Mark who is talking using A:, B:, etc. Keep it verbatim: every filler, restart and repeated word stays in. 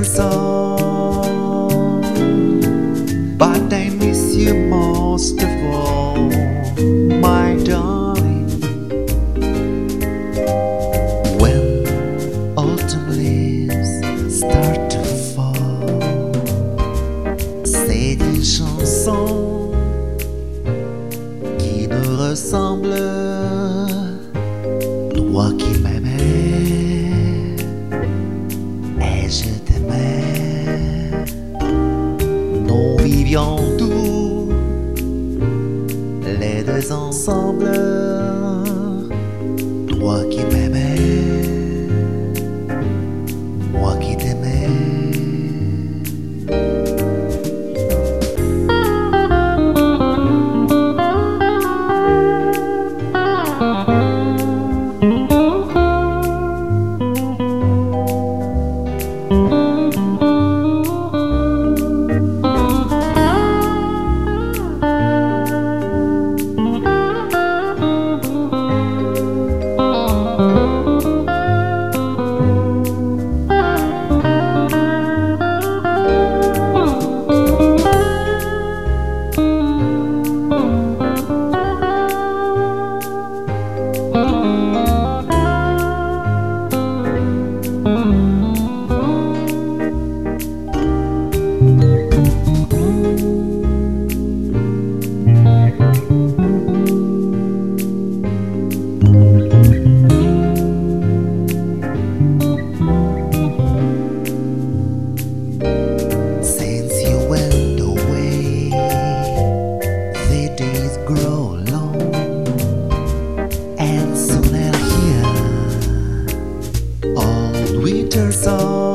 A: song, but I miss you most of all, my darling. When autumn leaves start to fall, c'est une chanson qui nous ressemble. Toi qui m'aimais et je t'aimais, nous vivions tous les deux ensemble. Toi qui m'aimais, moi qui t'aimais. Grow long and soon I'll hear old winter song.